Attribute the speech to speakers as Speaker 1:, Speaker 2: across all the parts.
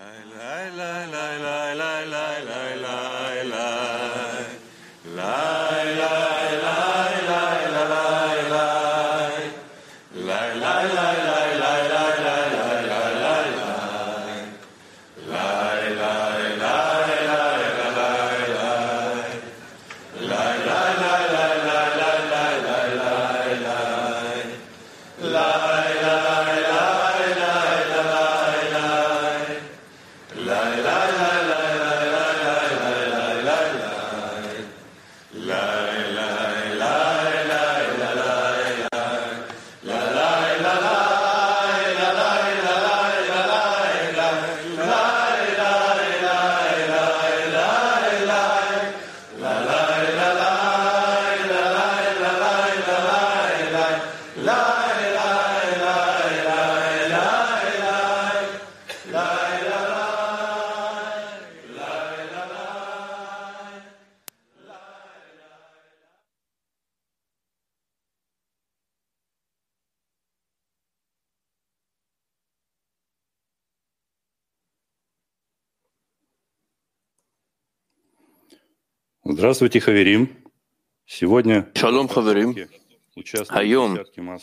Speaker 1: Здравствуйте, Хаверим. Сегодня
Speaker 2: שלום חברים, היום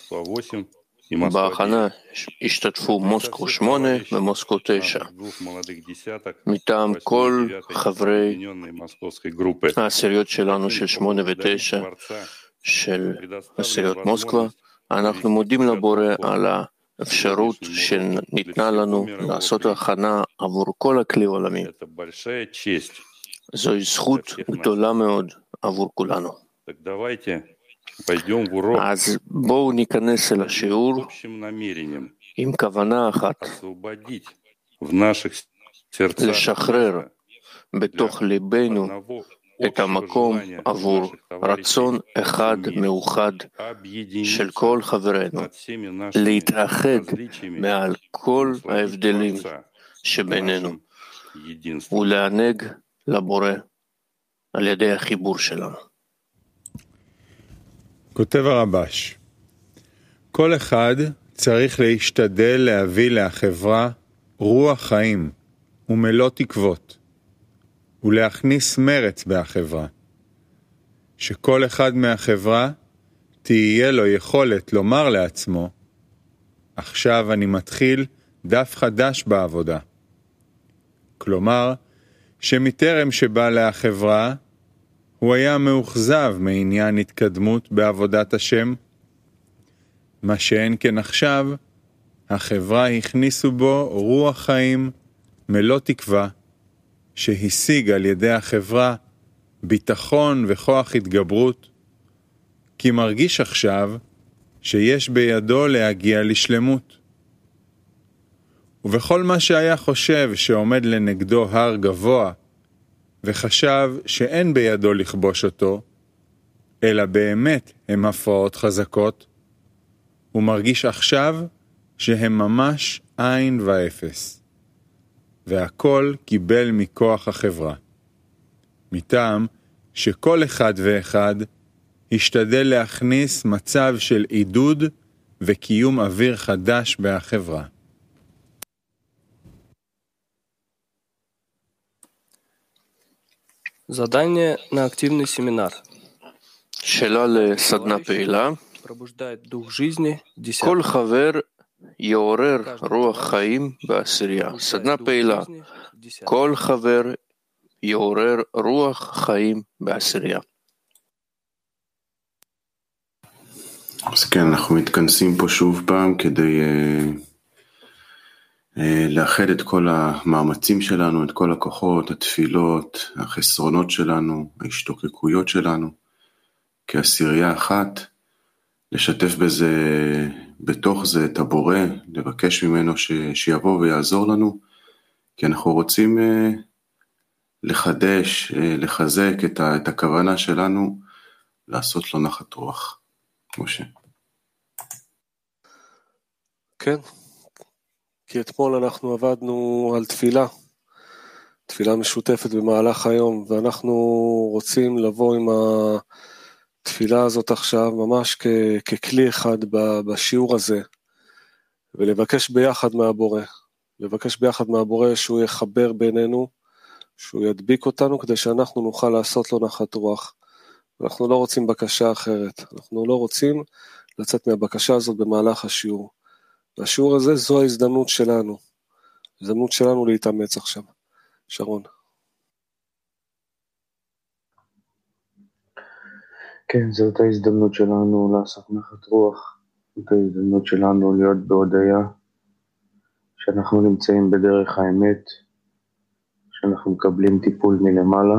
Speaker 2: בהכנה השתתפו מוסקו 8 ומוסקו 9 מטעם כל חברי העשיריות שלנו של 8 ו-9 של עשיריות מוסקבה. אנחנו מודים לבורא על האפשרות שניתנה לנו לעשות הכנה עבור כל הכלי העולמי. זוהי זכות גדולה מאוד עבור כולנו. אז בואו ניכנס אל השיעור עם כוונה אחת, לשחרר בתוך ליבנו את המקום עבור רצון אחד מאוחד של כל חברינו, להתאחד מעל כל ההבדלים שבינינו ולענג לבורא על ידי החיבור שלנו.
Speaker 3: כותב הרבש, כל אחד צריך להשתדל להביא לחברה רוח חיים ומלוא תקוות, ולהכניס מרץ בחברה, שכל אחד מהחברה תהיה לו יכולת לומר לעצמו, עכשיו אני מתחיל דף חדש בעבודה. כלומר, שמטרם שבא לחברה, הוא היה מאוכזב מעניין התקדמות בעבודת השם, מה שאין כן עכשיו, החברה הכניסו בו רוח חיים מלוא תקווה, שהשיג על ידי החברה ביטחון וכוח התגברות, כי מרגיש עכשיו שיש בידו להגיע לשלמות. ובכל מה שהיה חושב שעומד לנגדו הר גבוה, וחשב שאין בידו לכבוש אותו, אלא באמת הם הפרעות חזקות, הוא מרגיש עכשיו שהם ממש עין ואפס, והכל קיבל מכוח החברה, מטעם שכל אחד ואחד השתדל להכניס מצב של עידוד וקיום אוויר חדש בחברה.
Speaker 4: Задание на активный семинар.
Speaker 2: שאלה לסדנה פעילה. כל חבר יעורר רוח חיים בעשירייה. סדנה פעילה. כל חבר יעורר רוח חיים בעשירייה.
Speaker 5: אז כן, אנחנו מתכנסים פה שוב פעם כדי לאחד את כל המאמצים שלנו, את כל הכוחות, התפילות, החסרונות שלנו, ההשתוקקויות שלנו, כעשירייה אחת, לשתף בזה, בתוך זה את הבורא, לבקש ממנו שיבוא ויעזור לנו, כי אנחנו רוצים לחדש, לחזק את הכוונה שלנו, לעשות לו נחת רוח. משה.
Speaker 4: כן. כי אתמול אנחנו עבדנו על תפילה משותפת במהלך היום, ואנחנו רוצים לבוא עם התפילה הזאת עכשיו ממש ככלי אחד בשיעור הזה, ולבקש ביחד מהבורא, לבקש ביחד מהבורא שהוא יחבר בינינו, שהוא ידביק אותנו כדי שאנחנו נוכל לעשות לו נחת רוח. אנחנו לא רוצים בקשה אחרת, אנחנו לא רוצים לצאת מהבקשה הזאת במהלך השיעור. והשיעור הזה זו ההזדמנות שלנו, הזדמנות שלנו להתאמץ עכשיו. שרון.
Speaker 6: כן, זאת ההזדמנות שלנו לעשות נחת רוח, זאת ההזדמנות שלנו להיות בהודיה, שאנחנו נמצאים בדרך האמת, שאנחנו מקבלים טיפול מלמעלה,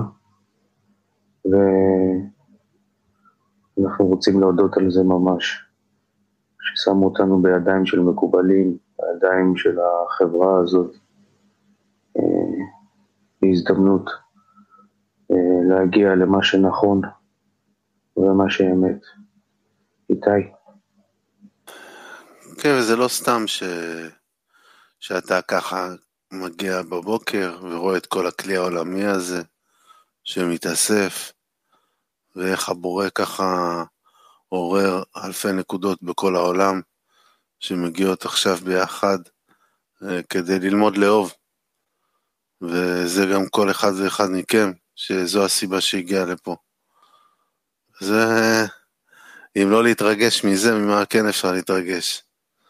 Speaker 6: ואנחנו רוצים להודות על זה ממש, ששמו אותנו בידיים של מקובלים, בידיים של החברה הזאת, בהזדמנות להגיע למה שנכון ומה שאמת. איתי.
Speaker 5: כן, וזה לא סתם שאתה ככה מגיע בבוקר ורואה את כל הכלי העולמי הזה שמתאסף, ואיך הבורא ככה עורר אלפי נקודות בכל העולם שמגיעות עכשיו ביחד כדי ללמוד לאהוב. וזה גם כל אחד ואחד מכם, שזו הסיבה שהגיע לפה. זה, אם לא להתרגש מזה, ממה כן אפשר להתרגש?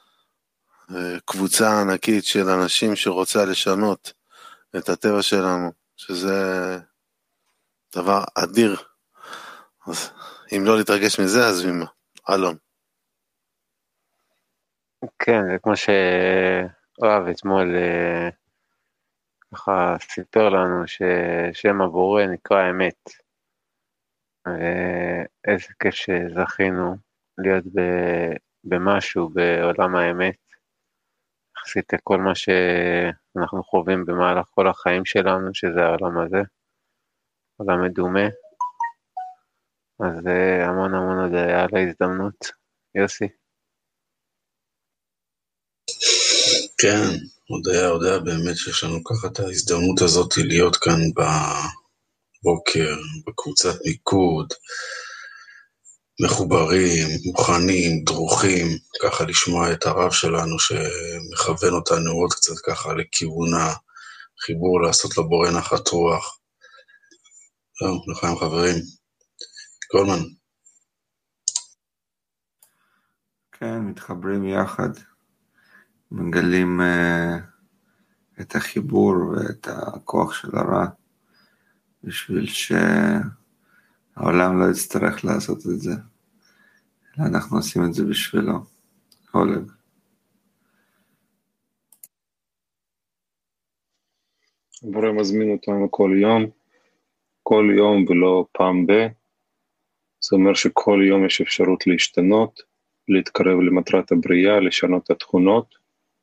Speaker 5: קבוצה ענקית של אנשים שרוצה לשנות את הטבע שלנו, שזה דבר אדיר. אז אם לא להתרגש מזה, אז ממה? אלון.
Speaker 7: כן, זה כמו שאוהב אתמול ככה סיפר לנו ששם הבורא נקרא אמת. ואיזה כיף שזכינו להיות במשהו בעולם האמת, יחסית לכל מה שאנחנו חווים במהלך כל החיים שלנו, שזה העולם הזה, עולם מדומה. אז המון המון הודיה על ההזדמנות. יוסי.
Speaker 8: כן, הודיה באמת שיש לנו ככה את ההזדמנות הזאת להיות כאן בבוקר, בקבוצת מיקוד, מחוברים, מוכנים, דרוכים, ככה לשמוע את הרב שלנו שמכוון אותנו עוד קצת ככה לכיוון החיבור, לעשות לבורא נחת רוח. זהו, לחיים חברים. קולמן.
Speaker 3: כן, מתחברים יחד, מגלים את החיבור ואת הכוח של הרע, בשביל שהעולם לא יצטרך לעשות את זה, אלא אנחנו עושים את זה בשבילו. הולג.
Speaker 9: הבורא מזמין אותנו כל יום ולא פעם ב. זה אומר שכל יום יש אפשרות להשתנות, להתקרב למטרת הבריאה, לשנות את התכונות,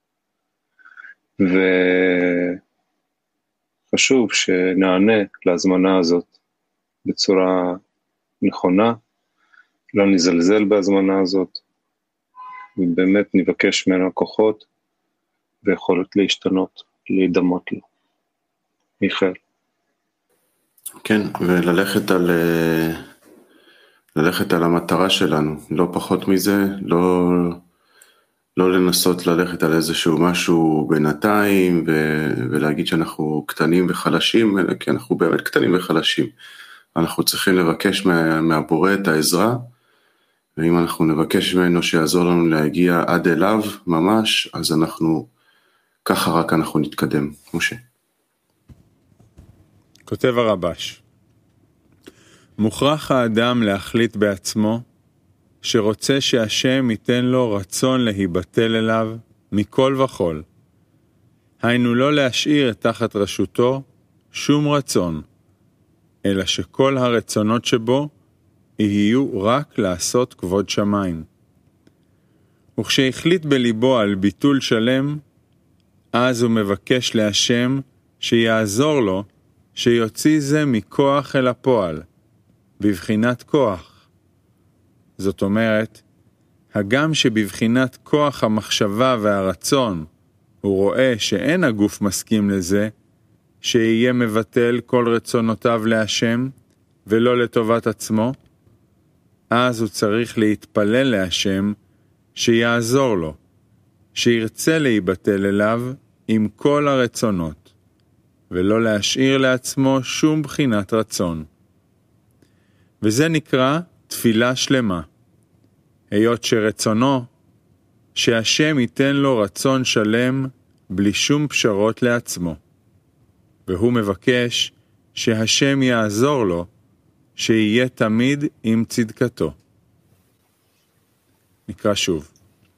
Speaker 9: וחשוב שנענה להזמנה הזאת בצורה נכונה, לא נזלזל בהזמנה הזאת, ובאמת נבקש ממנו כוחות ויכולת להשתנות, להידמות לו. מיכאל.
Speaker 5: כן, וללכת על המטרה שלנו, לא פחות מזה, לא לנסות ללכת על איזשהו משהו בינתיים, ולהגיד שאנחנו קטנים וחלשים, אלא כי אנחנו באמת קטנים וחלשים. אנחנו צריכים לבקש מהבורא את העזרה, ואם אנחנו נבקש ממנו שיעזור לנו להגיע עד אליו ממש, אז ככה רק אנחנו נתקדם. משה.
Speaker 3: כותב הרבש, מוכרח האדם להחליט בעצמו שרוצה שהשם ייתן לו רצון להיבטל אליו מכל וכל. היינו לא להשאיר את תחת רשותו שום רצון, אלא שכל הרצונות שבו יהיו רק לעשות כבוד שמיים. וכשהחליט בליבו על ביטול שלם, אז הוא מבקש להשם שיעזור לו שיוציא זה מכוח אל הפועל, בבחינת כוח. זאת אומרת, הגם שבבחינת כוח המחשבה והרצון הוא רואה שאין הגוף מסכים לזה, שיהיה מבטל כל רצונותיו להשם ולא לטובת עצמו, אז הוא צריך להתפלל להשם שיעזור לו, שירצה להיבטל אליו עם כל הרצונות, ולא להשאיר לעצמו שום בחינת רצון. וזה נקרא תפילה שלמה, היות שרצונו שהשם ייתן לו רצון שלם בלי שום פשרות לעצמו, והוא מבקש שהשם יעזור לו שיהיה תמיד עם צדקתו. נקרא שוב.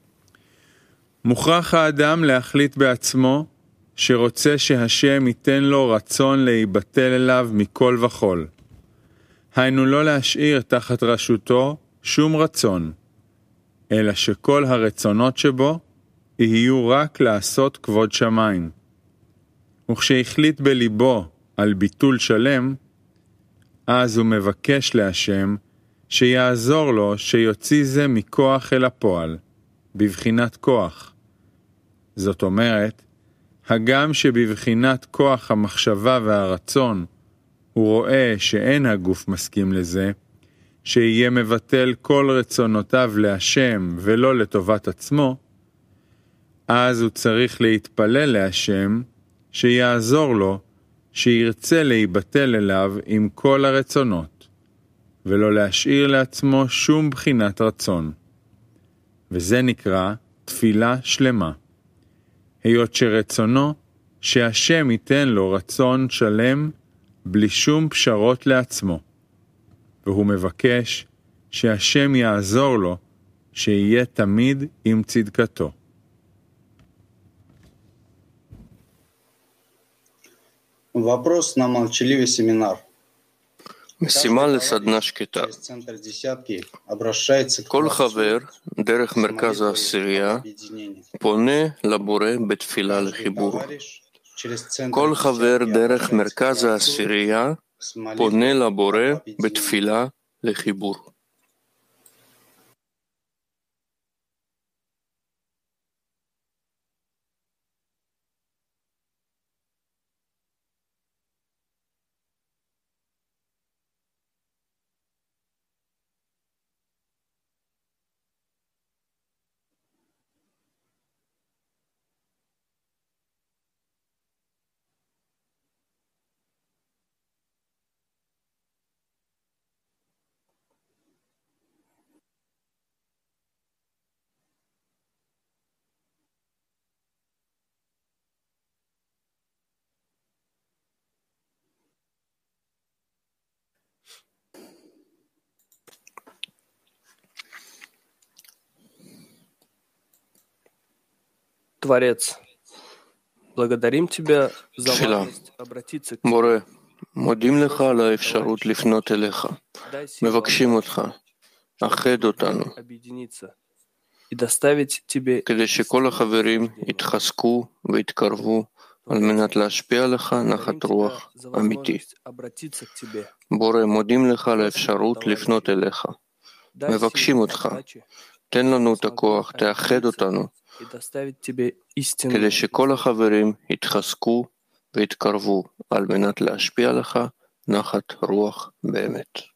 Speaker 3: מוכרח האדם להחליט בעצמו שרוצה שהשם ייתן לו רצון להיבטל אליו מכל וכל. היינו לא להשאיר תחת רשותו שום רצון, אלא שכל הרצונות שבו יהיו רק לעשות כבוד שמיים. וכשהחליט בליבו על ביטול שלם, אז הוא מבקש להשם שיעזור לו שיוציא זה מכוח אל הפועל, בבחינת כוח. זאת אומרת, הגם שבבחינת כוח המחשבה והרצון הוא רואה שאין הגוף מסכים לזה, שיהיה מבטל כל רצונותיו להשם ולא לטובת עצמו, אז הוא צריך להתפלל להשם שיעזור לו שירצה להיבטל אליו עם כל הרצונות, ולא להשאיר לעצמו שום בחינת רצון. וזה נקרא תפילה שלמה, היות שרצונו שהשם ייתן לו רצון שלם בלי שום פשרות לעצמו, והוא מבקש שהשם יעזור לו שיהיה תמיד עם צדקתו.
Speaker 10: Вопрос на молчаливый семинар.
Speaker 2: משימה לסדנה שקטה. כל חבר דרך מרכז העשירייה פונה לבורא בתפילה לחיבור. כל חבר דרך מרכז העשירייה פונה לבורא בתפילה לחיבור.
Speaker 11: Творец, благодарим Тебя за возможность обратиться к
Speaker 2: בורא, מודים לך על האפשרות לפנות אליך. מבקשים אותך, אחד אותנו, כדי שכל החברים יתחזקו ויתקרבו על מנת להשפיע לך נחת רוח אמיתי. בורא, מודים לך על האפשרות לפנות אליך. מבקשים אותך, תן לנו את הכוח, תאחד אותנו, כדי שכל החברים יתחזקו ויתקרבו על מנת להשפיע לך נחת רוח באמת.